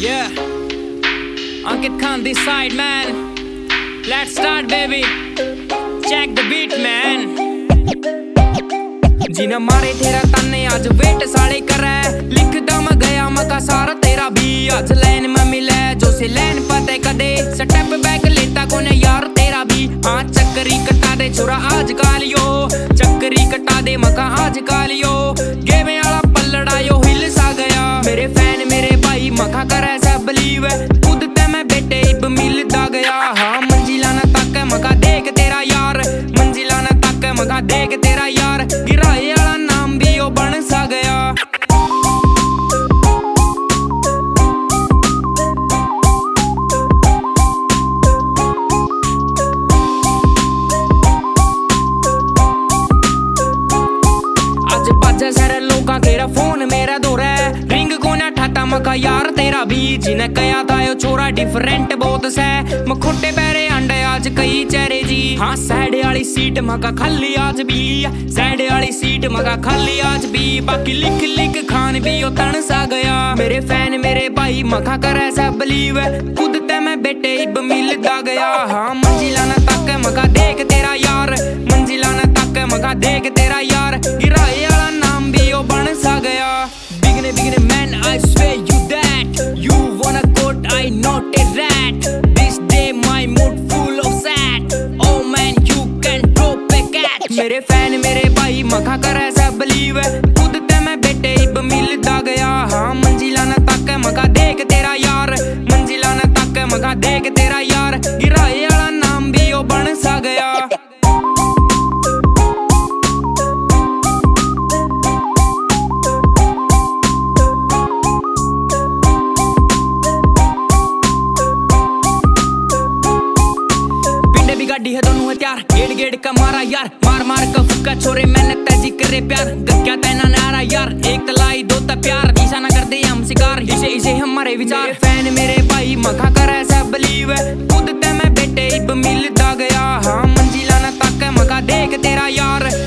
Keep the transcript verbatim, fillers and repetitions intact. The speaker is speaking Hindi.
Yeah, Ankit Khan this side, man. Let's start, baby. Check the beat, man. जिना मारे तेरा तन्ने आज वेट साले करे लिखदा मैं गया मका सारा तेरा भी आज लाइन में मिले जो से लाइन पता कदे स्टेप बैक लेता कोने यार तेरा भी हाँ चक्करी कटा दे छोरा आज कालियो चक्करी कटा दे मका आज कालियो गेमे वाला पल्लड़ा यो हिल सा गया मेरे फैन मेरे भाई मका करे सब बिलीव खुद ते मैं बेटे इब मिलदा गया हाँ मंजिला ना तक मका देख तेरा यार मंजिला ना तक मका देख तेरा यार गिराए वाला नाम भी ओ बन सा गया आज बाजा सारे लोगा केरा फोन मेरा दो रहा रिंग को ना ठाता मका यार तेरा भी जिन्हें कया था यो छोरा डिफरेंट बहुत से मखोटे पैरे अंडे आज कई चेहरे जी हाँ सैड वाली सीट मका खाली आज भी सैड वाली सीट मका खाली आज भी बाकी लिख लिख खान भी यो तन सा गया मेरे फैन मेरे भाई मका करे सब बिलीव खुद ते मैं बेटे इब मिलदा गया हाँ मंजिला ना तक मका देख तेरा यार मंजिला ना तक मका देख तेरा यार गिराए वाला नाम भी यो बन सा गया बिगने बिगने man I swear you that you wanna quote I not a rat this day my mood full of sad oh man you can drop a cat मेरे फैन मेरे भाई मखा करे सब बिलीव खुद ते मैं बेटे इब मिलदा गया हाँ मंजिला ना तक मखा देख तेरा यार मंजिला ना तक मखा देख तेरा यार गिराए वाला नाम भी यो बन सा गया गाड़ी है दोनों हथियार गेड़ गेड़ का मारा यार मार मार का फुक्का छोरे मेहनत तेजी करे प्यार गक्या तैना नारा यार एक तलाई दो ता प्यार ईसा ना कर दे हम शिकार इसे इसे हमारे विचार फैन मेरे भाई मखा करे सब बिलीव खुद ते मैं बेटे इब मिलदा गया हाँ मंजिला ना तक मखा देख तेरा यार